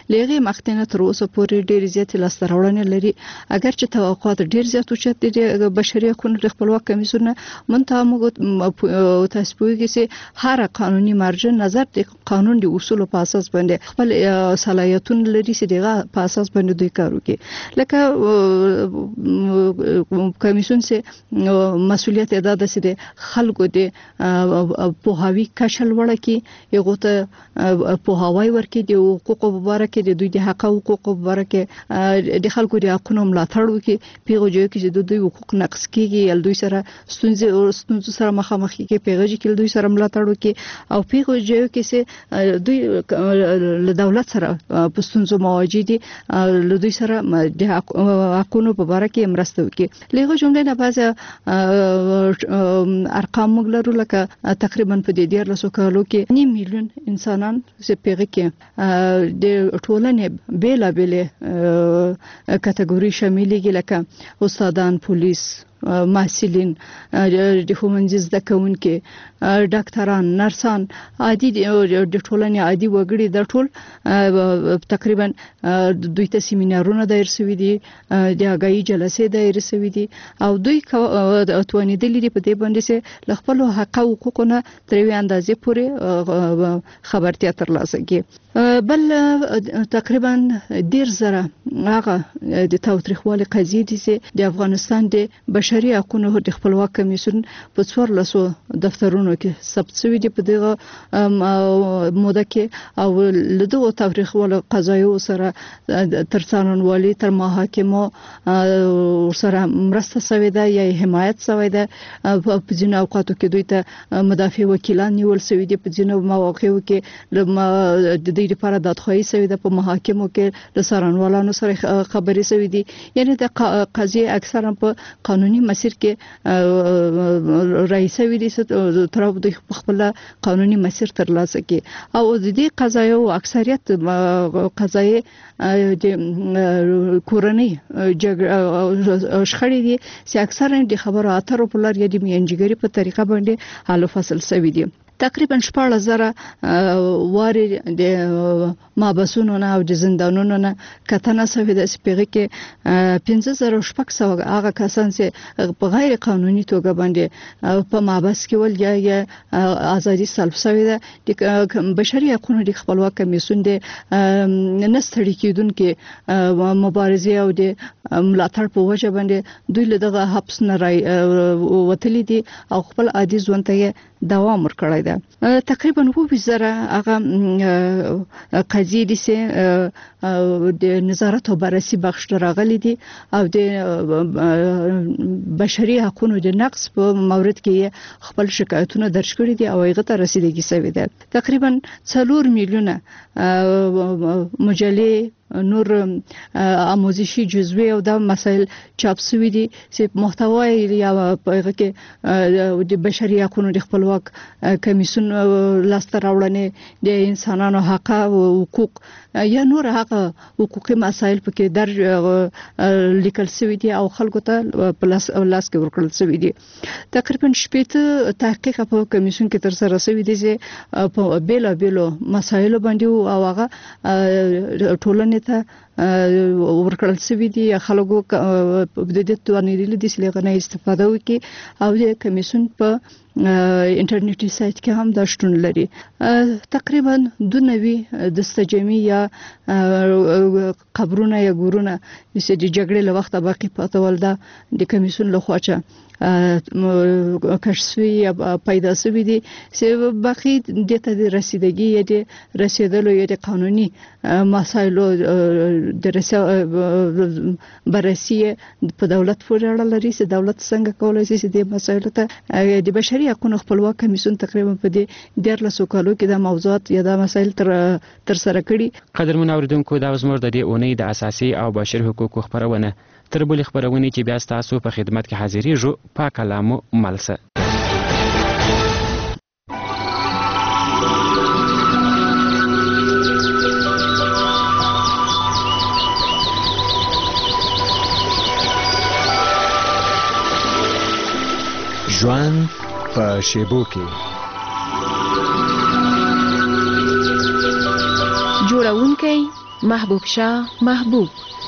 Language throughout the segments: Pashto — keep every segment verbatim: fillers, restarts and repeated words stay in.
لغه مخکنه تر اوسه پورې ډېر زیات لاسته راوړنې لري اگر چې توقعات ډېر زیات اوچت دي د بشري حقوقو د خپلواک کمیسیون منته موږ تاسو پوهیږئ چې هر قانوني مرجع نظر د قانون د اصول په اساس باندې خپل صلاحیتونه لري چې دغه په اساس باندې دوی کار وکړي لکه کمیسیون سه مسؤلیت ادا ده چې خلکو د پوهاوی کشل وړه کې یو ته پوهاوی ورکړي د حقوقو مبارک د دوی د حق او حقوقو مبارک د خلکو د حقوقو ملاتړ وکړي پیغو جو کې د دوی حقوق نقص کیږي ال دوی سره ستونزې او ستونزې سره مخامخ کې پیغو کې دوی سره ملاتړ وکړي او پیغو جو کې چې دوی له دولت سره په ستونزو مواجه دي له دوی سره د حقوقو په اړه کې مرسته وکړي لغه جمله نه بعضه ارقام موږ لرو لکه تقریبا په دې ډیر لسو کالو کې نیم میلیون انسانان چې پیغه کې د ټولنې بیلا بیل کټګوري شاملېږي لکه استادان پولیس محصلین د ښوونځي زده کوونکي ډاکټران نرسان عادي د ټولنې عادي وګړي د ټول تقریبا دوی ته سیمینارونه دایر شوي دي د اگایي جلسې دایر شوي دي او دوی توانیدلي دي په دې باندې چې خپل حق او حقوقونه تر یوې اندازې پورې خبرتیا ترلاسه کړي بل تقریبا ډیر زره هغه د تاوتریخوالي قضیې دي چې د افغانستان د بشري حقوقو د خپلواک کمیسیون په څوار لسو دفترونو کې ثبت شوی دي په دغه موده کې او لدغه تاوتریخوالي قضایو سره تر څارنوالي تر محاکمو سره مرسته شوی ده یا حمایت شوی ده په ځینو اوقاتو کې دوی ته مدافع وکیلان نیول شوی دي په ځینو مواقعو کې د دې لپاره دادخواهی شوی ده په محاکمو کې د څارنوالانو سره خبرې شوی دي یعنی د قضیه اکثرا په قانوني مسیر کې رئیس ویلي تر د خپل قانوني مسیر ترلاسه کړي او د دې قضایو اکثریت قضایي د کورنۍ شخړې دي چې اکثرا د خبرو اترو په لار یا د میانجیګری په طریقه باندې حل فصل شوی دي تقریبا شپږ زره واري د مابسونو نه او د زندانونو نه کتنه شوې ده چې پیغه کې پنځه زره شپږ سو هغه کسان چې په غیر قانوني توګه باندې په مابس کې ول یا ازادي سلب شوې ده د بشري حقوقو د خپلواک کمیسیون د نستړي کېدونکو مبارزه او د ملاتړ په وجه باندې دوی له دغه حبس نه راي وتلي دي او خپل عادي ژوند ته دوام ورکړی ده تقریبا وو زره هغه قضیې دي چې د نظارت او بررسي بخش راغلي دي او د بشري حقوقو د نقض په مورد کې خپل شکایتونه درج کړي دي او هغه ته رسیدګي شوی ده تقریبا څلور میلیونه مجلې نور آموزشي جزوی او د مسائل چاپ شوی دي چې محتوا یا په کې د بشري حقوقو د خپلواک کمیسیون لاسته راوړنې د انسانانو حق او حقوق یا نور هغه حقوقي مسائل په کې درج لیکل شوی دي او خلکو ته په لاس لاس کې ورکړل شوی دي تقریبا شپږ تحقیق په کمیسیون کې تر سره شوی دي چې په بیل بیلو مسایل باندې او هغه ټولنې ته ورکړل شوی دي خلکو د دې توانیدل دي چې لغنه استفاده وکړي او د کمیسیون په انټرنیټي سایت کې هم دا شتون لري تقریبا دوه نوي دستجمی یا قبرونه یا ګورونه چې د جګړې له وخته باقی پاتې ول دا د کمیسیون له خوا چې کشفي یا پیدا شوی دي چې باقی د ته د رسیدګي یا د رسیدلو یا د قانوني مسایلو د بررسي په دولت پورې اړه لري چې دولت څنګه کولای شي چې د مسایلو ته د بشري حقوقو خپلواک کمیسیون تقریبا په دې ډیر لسو کالو کې د موضوعات یا د مسایل تر تر سره کړي قدرمن اوریدونکو دا زموږ د دې اونۍ د اساسي او بشري حقوقو خبرونه تر بلې خبرونه چې بیا تاسو په خدمت کې حاضرېږو په کلامو ملسه ژوند په شیبو کې جوړونکی محبوب شاه محبوب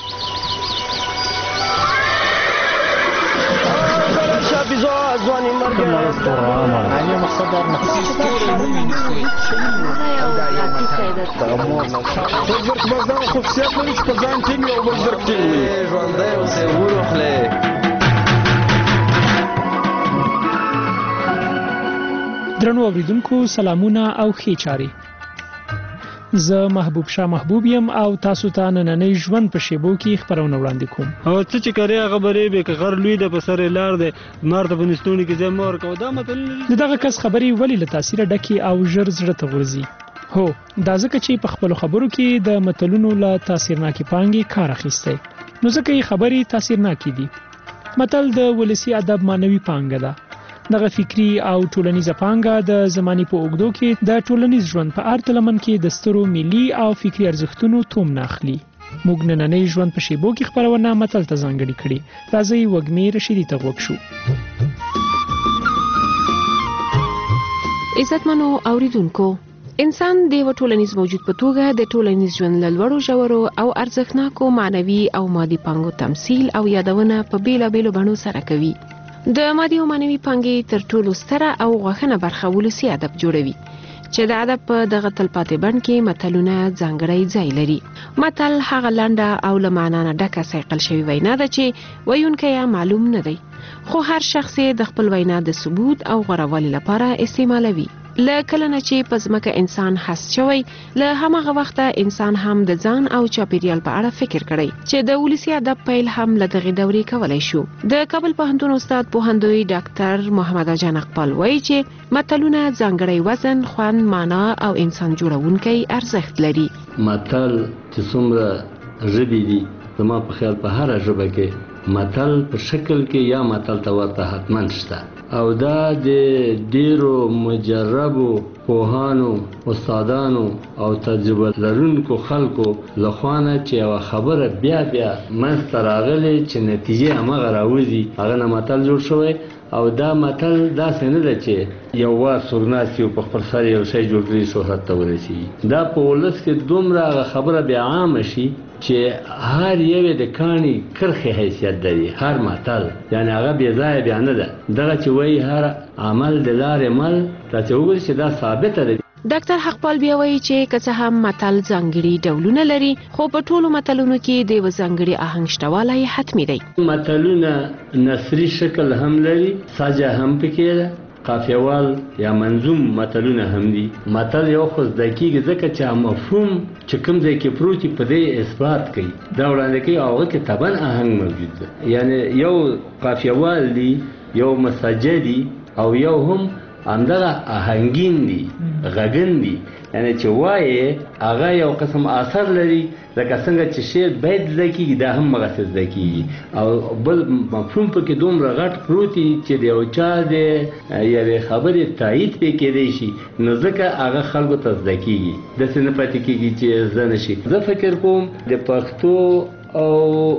ځواني مرګ انا مقصد دار تجربه بس دا خصوصیت لري چې په ځان ټینګ او بل زر ټینګ وي ژوندی اوسې وروخلې. درنو اوریدونکو سلامونه او ښې چارې. زه محبوب شاه محبوب یم او تاسو ته نننۍ ژوند په شیبو کې خبرونه وړاندې کوم. او څه چې کړی هغه برې به که غر لوی ده په سر لار دی مار ته په نستوني کې ځای مور کوه. دا متل د دغه کس خبرې ولې له تاثیره ډکې او ژر زړه ته غورځي؟ هو دا ځکه چې په خپلو خبرو کې د متلونو له تاثیرناکې پانګې کار اخیستی، نو ځکه یې خبرې تاثیرناکې دي. متل د ولسي ادب معنوي پانګه ده. دغه فکری او ټولنیزه پانګه د زماني په اوږدو کې د ټولنیز ژوند په اړه لمن کې د سترو ملي او فکری ارزښتونو توم ناخلي. موږ نننۍ ژوند په شیبو کې خبرونه متل ته ځانګړې کړي. راځئ وږمې رشیدي ته غوږ شو. عزتمنو اوریدونکو، انسان د یو ټولنیز موجود په توګه د ټولنیز ژوند له لوړو ژورو او ارزښتناکو معنوي او مادي پانګو تمثیل او یادونه په بیلابیلو بڼو سره کوي. د مادي او معنوي پانګې تر ټولو ستره او غوښنه برخه ولسي ادب جوړوي، چې د ادب په دغه تلپاتې بڼ کې متلونه ځانګړی ځای لري. متل هغه لنډه او له معنا نه ډکه صیقل شوې وینا ده چې ویونکی یې معلوم نه دی، خو هر شخص د خپل وینا د ثبوت او غوړوالي لپاره استعمالوي. له کله نه چې په ځمکه انسان هست شوی، له هماغه وخته انسان هم د ځان او چاپیریال په اړه فکر کړی، چې د ولسي ادب پیل هم له دغې دورې کولی شو. د کابل پوهنتون استاد پوهندوی ډاکټر محمد جان اقبال وایي چې متلونه ځانګړی وزن، خوند، معنا او انسان جوړونکی ارزښت لري. متل چې څومره ژبې دي، زما په خیال په هره ژبه کې متل په شکل کې یا متل ته ورته حتما شته، او دا د ډیرو مجربو پوهانو، استادانو او تجربه لرونکو خلکو لخوا نه چې یوه خبره بیا بیا منځته راغلې چې نتیجې هماغه راوځي، هغه نه متل جوړ شوی. او دا متل داسې نه ده چې یو وار څوک ناست یو په خپل سر یو شی جوړ کړي شهرت ته ورسېږي. دا په ولس کې دومره هغه خبره بیا عامه شي چې هر یو د کاڼي کرښې حیثیت لري. هر متل یعنی هغه بې ځایه بیا نه ده. دغه چې وایي هر عمل د لارې مل، دا چې وګورئ چې دا ثابته ده. ډاکټر حقپال بیا وایي چې که څه هم متل ځانګړي ډولونه لري، خو په ټولو متلونو کې د یوه ځانګړي آهنګ شتوالی حتمي دی. متلونه نثري شکل هم لري، سجه هم پکې ده، قافیوال یا منظوم متلونه هم دي. متل یو خو زده کېږي ځکه چې مفهوم چې کوم ځای کې پروت وي په دې اثبات کوي، دا وړاندې کوي او هغه کې طبعا آهنګ موجود ده. یعنی یو قافیوال دی، یو مسجه دی، او یو هم همدغه آهنګین دي، غږن دي. یعنی چې وایي هغه یو قسم اثر لري، لکه څنګه چې شعر بیت زده کېږي دا هم هغسې زده کېږي، او بل مفهوم پکې دومره غټ پروت وي چې د یو چا د یوې خبرې تایید پرې کېدی شي، نو ځکه هغه خلکو ته زده کېږي، داسې نه پاتې کېږي چې زده نه شي. زه فکر کوم د پښتو او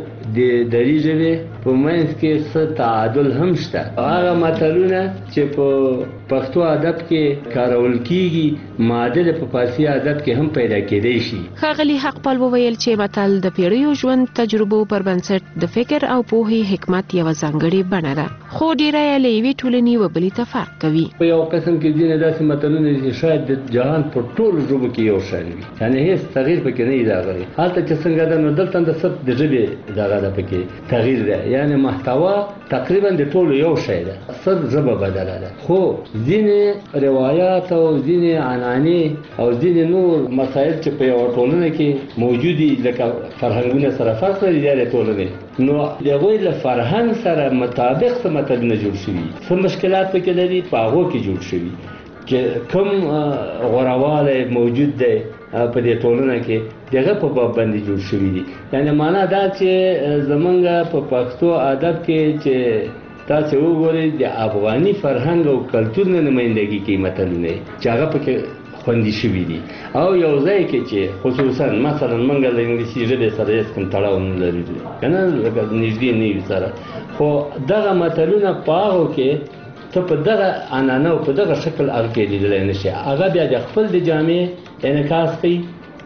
د دري ژبې په منځ کې څه تعادل هم شته. هغه متلونه چې په پښتو ادب کې کارول کېږي معادل په فارسي ادب کې هم پیدا کېدی شي. ښاغلي حقپال وویل چې متل د پیړیو ژوند تجربو پر بنسټ د فکر او پوهې حکمت یوه ځانګړې بڼه ده، خو ډیری یې له یوې ټولنې و بلې ته فرق کوي. په یو قسم کې ځینې داسې متلونه چې شاید د جهان په ټولو ژبو کې یو شان وي، یعنې هېڅ تغییر پکې نه وي راغلی. هلته چې څنګه ده نو دلته د صرف د ژبې دغه ده پکې تغییر ده، یعنې محتوا تقریبا د ټولو یو شی ده، صرف ژبه بدله ده. خو ځینې روایات او ځینې عنعنې او ځینې نور مسایل چې په یوه ټولنه کې موجودي، لکه فرهنګونه سره فرق لري د ټولنې، نو د هغوی له فرهنګ سره مطابق څه متلونه جوړ شوي، څه مشکلات پکې لري، په هغو کې جوړ شوي چې کوم غوروالی موجود دی په دې ټولنه کې، دغه په باب باندې جوړ شوي دي. یعنې معنا دا چې زمونږ په پښتو ادب کې چې تاسې وګورئ د افغاني فرهنګ او کلتور نه نمایندګي کوي متلونه چې هغه پکې خوندي شوي دي، او یو ځای کې چې خصوصا مثلا موږ له انګلیسي ژبې سره هېڅ کوم تړاو نه لري که نه، لکه نږدې نه وي سره، خو دغه متلونه په هغو کې ته په دغه عنعنه او په دغه شکل هغه کې لیدلی نه شي. هغه بیا د خپل د جامې انعکاس کوي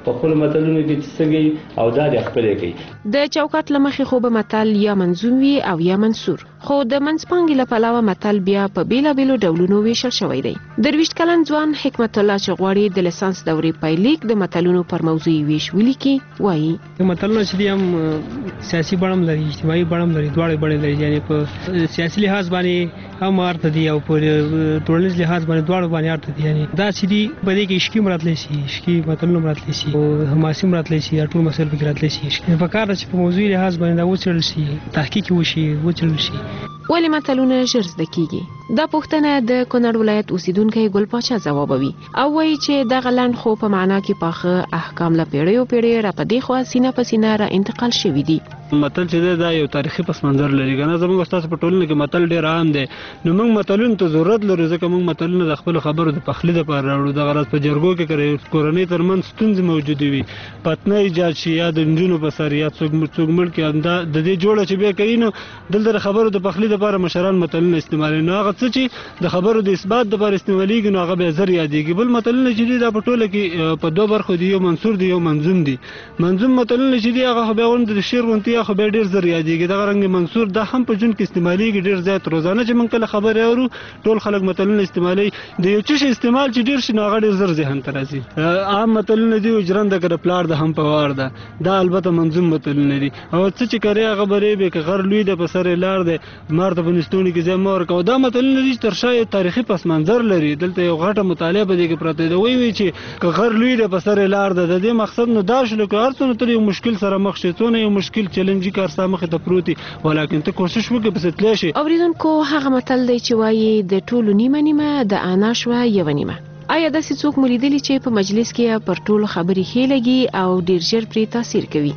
په خپل متلونو کې چې څنګه او دا د خپل کوي. د چوکاټ لمخې خو به متل یا منظوم وي او یا منثور، خو د منځپانګې له پلوه متل بیا په بیلابیلو ډولونو ویشل شوی دی. درویشت کلن ځوان حکمت الله چې غواړي د لیسانس دورې پایلیک د متلونو پر موضوع ویش ولیکي وایي متلونه چې هم سیاسي بڼه لري، اجتماعي بڼه لري، دواړه بڼې لري. یعنی په سیاسي لحاظ باندې هم ارته دي او په ټولنیز لحاظ باندې دواړه باندې ارته دي. یعنی دا چې دي په دې کې عشقي مراتلی شي، عشقي متلونه مراتلی شي او حماسي مراتلی شي، ټول مسایل پکې راتلی شي. په کار چې په موضوعي لحاظ باندې دا وڅېړل شي، تحقیق وشي، وڅېړل شي. ولې متلونه ژر زده کیږي؟ دا پوښتنه د کونړ ولایت اوسیدونکی ګل پاچا ځوابوي او وایي چې دغه لنډ خو په معنا کې پاخه احکام له پیړیو پیړیو را پدې خوا سینه په سینه را انتقال شوي دي. متل چې دا یو تاریخي پس منظر لري. کنه زموږ استاد په ټولنه کې متل ډیر عام دی، نو موږ متلونو ته ضرورت لرو ځکه موږ متلونه د خپل خبرو د پخلي لپاره راوړو. د غرض په جرګو کې کړي کورنۍ ترمنځ ستونزې موجودې وي، پتنه ایجاد شي یا د نجونو په سر یا څوک څوک مړ کې دا د دې جوړه چې به کوي، نو دلته خبرو د پخلي لپاره مشران متلونه استعمالوي. نو هغه څه چې د خبرو د اثبات لپاره استعمالېږي نو هغه به زر یادېږي. بل متلونه چې دا په ټوله کې په دوه برخو دي، یو منثور دی، یو منظوم دی. منظوم متلونه چې دی هغه به غوند د شعر غونتي خو به ډیر زر یادېږي. دغه رنګ منثور دا هم په جون کې استعمالېږي ډیر زیات. روزانه چې موږ کله خبرې اورو ټول خلک متلونه استعمالوي. د یو څه استعمال چې ډیر شي نو هغه ډیر زر ذهن ته راځي. عام متلونه دي اجران د کړه پلار د هم په وار ده، دا البته منظوم متلونه دي. او څه چې کوي هغه بری به که غر لوی د پسر لار ده مارته بنستونی کې زمو ور کو. دا متلونه دي تر شای تاریخي پس منظر لري. دلته یو غټه مطالعه به دي کې پراته دی. وی وی چې که غر لوی د پسر لار ده د دې مقصد نو دا شلو که هرڅونه تر یو مشکل سره مخ شې، څونه یو مشکل چیلنجي کار سره مخ ته پروتي، ولیکن ته کوشش وکړه پس تللی شي. اوریدونکو هغه متل دی چې وایي د ټولو نیمه نیمه د انا شوه یو نیمه. آیا داسې څوک ملیدلی چې په مجلس کې پر ټولو خبرې ښې لګي او ډیر ژر پرې تاثیر کوي؟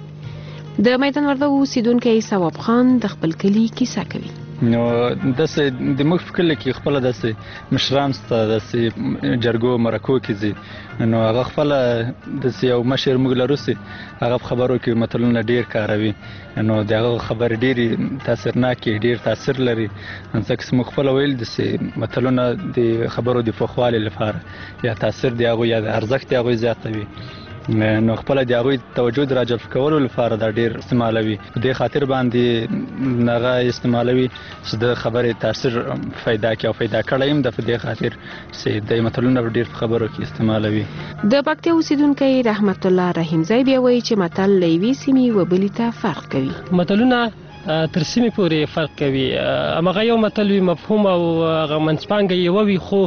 د میدان وردګو اوسیدونکی ثواب خان د خپل کلي کیسه کوي. نو داسې د موږ په کلي کې خپله داسې مشران شته، داسې جرګو مرکو کې ځي، نو هغه خپله داسې یو مشر موږ لرو چې هغه په خبرو کې متلونه ډېر کاروي. نو د هغه خبرې ډېرې تاثیرناکې، ډېر تاثیر لري. ځکه چې موږ خپله ویل داسې متلونه د خبرو د پوخوالي لپاره یا تاثیر د هغوی یا د ارزښت د هغوی زیاتوي. نو خپل د هغوی توجه راجلب کولو لپاره دا ډیر استعمالوي. په دې خاطر باندې هغه استعمالوي چې د خبرې تاثیر پیدا کړي او پیدا کړی هم د په دې خاطر چې د متلونه ډیر په خبرو کې استعمالوي. د پکتیا اوسیدونکی رحمت الله رحیمزی بیا وایي چې متل له یوې سیمې و بلې ته فرق کوي. متلونه تر سیمې پورې فرق کوي. هماغه یو متل وي مفهوم او هغه منځپانګه یوه وي خو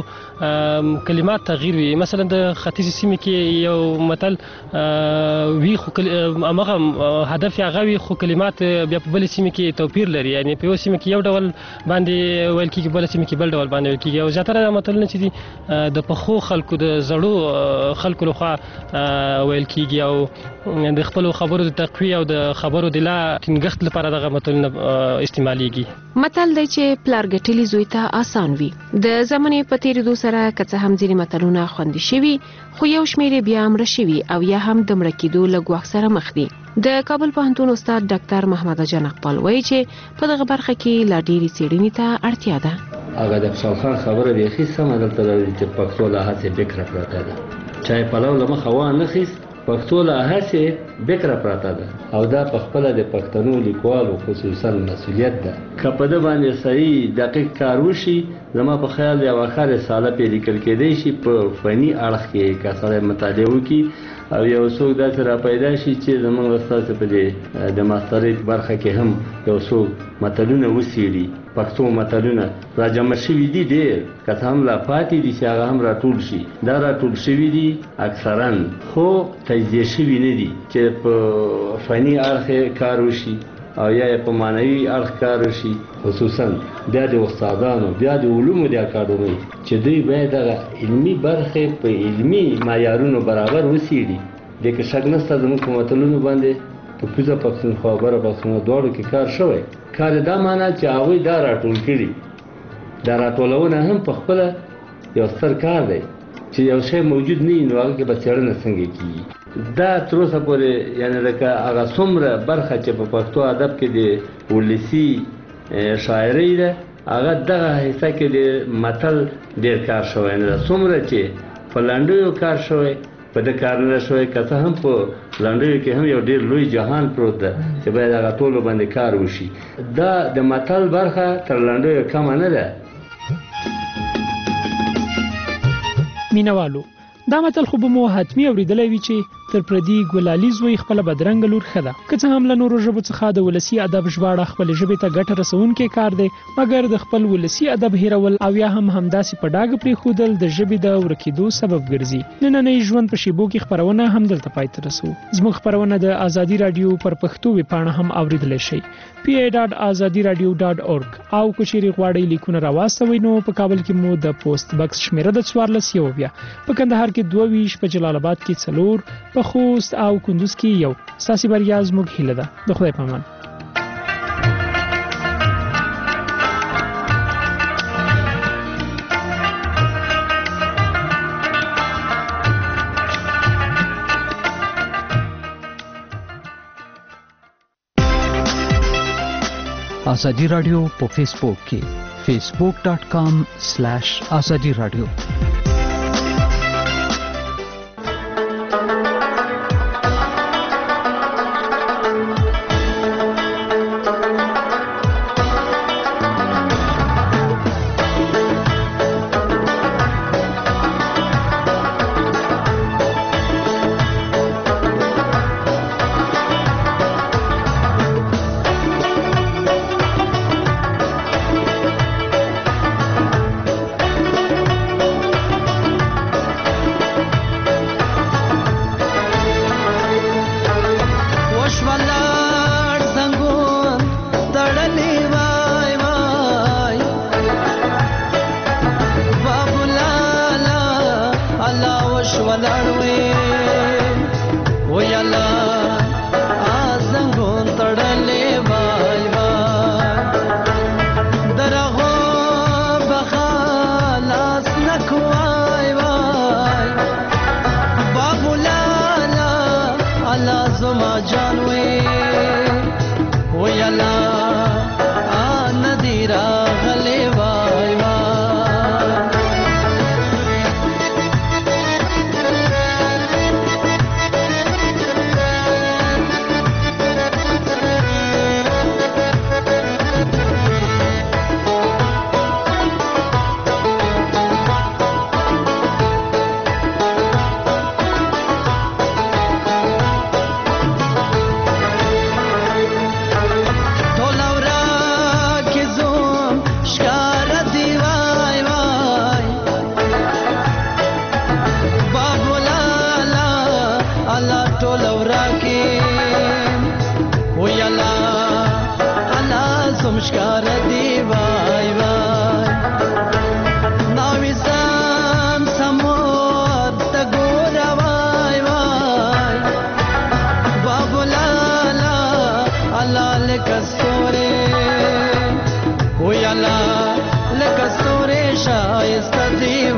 کلمات تغییر وي. مثلا د ختیځې سیمې کې یو متل وي خو هماغه هدف یې هغه وي خو کلمات بیا په بلې سیمې کې توپیر لري. یعنی په یو سیمه کې یو ډول باندې ویل کېږي، بله سیمه کې بل ډول باندې ویل کېږي. او زیاتره متلونه چې دي د پخو خلکو د زړو خلکو لخوا ویل کېږي او د خپلو خبرو د تقویې او د خبرو د لا ټینګښت لپاره دغه استعمالېږي. متل دی چې پلار ګټلي زوی ته آسان وي. د زمانې په تېرېدو سره که څه هم ځینې متلونه خوندي شوي خو یو شمېر بیا مړه شوي او یا هم د مړه کېدو له ګواښ سره مخ دي. د کابل پوهنتون استاد ډاکټر محمد جان اقبال وایي چې په دغه برخه کې لا ډېرې څېړنې ته اړتیا ده. هغه د خوشحال خان خبره بیخي سمه دلته لري چې پښتو له هڅې بکره پرته ده. چای پلو له مخه وانه خیست، پښتو له هڅې بکره پراته ده او دا په خپله د پښتنو لیکوالو خصوصا مسؤلیت ده. که په ده باندې صحیح دقیق کار وشي، زما په خیال یوه ښه رساله پرې لیکل کېدی شي په فني اړخ کې که سړی مطالعه وکړي او یو څوک داسې را پیدا شي چې زموږ ستاسو په دې د ماسترۍ برخه کې هم یو څوک متلونه وڅېړي. پښتو متلونه را جمع شوي دي ډېر، که څه هم لا پاتې دي چې هغه هم راټول شي. دا راټول شوي دي اکثرا خو تجزیه شوي نه دي چې په فني اړخ کار وشي او یا په معنوي اړخ کار وشي. خصوصا بیا د استادانو بیا د علومو د اکاډمۍ چې دوی باید دغه علمي برخې په علمي معیارونو برابر وڅېړي. دې کې شک نشته زموږ په متلونو باندې په کوزه پښتونخوا او بره پښتونخوا دواړو کې کار شوی. کار دا معنا چې هغوی دا راټول کړي. دا راټولونه هم په خپله یو ستر کار دی چې یو شی موجود نه وي نو هغه کې به څېړنه څنګه کېږي. دا تر اوسه پورې یعنې لکه هغه څومره برخه چې په پښتو ادب کې د ولسي شاعرۍ ده هغه دغه حصه کې د متل ډېر کار شوی نه ده. څومره چې په لنډیو کار شوی په د کار نه شوی کته هم په لنډیو کې هم یو ډیر لوی جهان پروت ده چې باید هغه ټول باندې کار وشي. دا د متل برخه تر لنډیو کم نه ده. مینوالو دا متل خو به مو حتمی اوریدلی وي چې تر پردي ګلالي زوی خپله بدرنګه لور ښه ده. که څه هم له نورو ژبو څخه د ولسي ادب ژباړه خپلې ژبې ته ګټه رسوونکی کار دی، مګر د خپل ولسي ادب هیرول او یا هم همداسې په ډاګه پرېښودل د ژبې د ورکېدو سبب ګرځي. نننۍ ژوند په شیبو کې خپرونه هم دلته پای ته رسو. زموږ خپرونه د ازادي راډیو پر پښتو ویبپاڼه هم اوریدلی شئ، پی ای ډاټ ازادي راډیو ډاټ اورګ. او که چیرې غواړئ لیکونه راواستوئ نو په کابل کې مو د پوسټ بکس شمیره د څوارلس یو بیا، په کندهار کې دوه ویشت، په جلال آباد کې څلور، په خوست او کندوز کې یو. ستاسې بریا زموږ هیله ده. د خدای په امان. آزادی رادیو په فیسبوک کې facebook dot com slash azadi radio. Kastore, shayesta diva